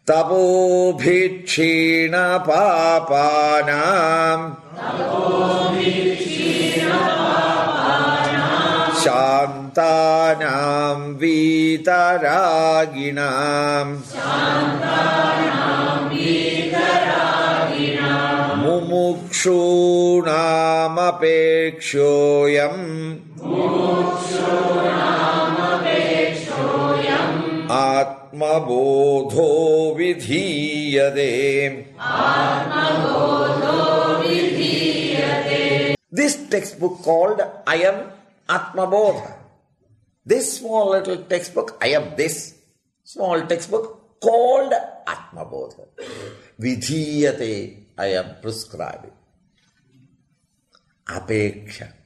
तपोभिक्षीण पापानां शान्तानां वीतरागिणां मुमुक्षूणामपेक्षोऽयम् आत्मबोधो विधीयते. This textbook called I Am Atmabodha. This small little textbook, I am this small textbook called Atmabodha. Vidhiyate, I am prescribing. Apeksha.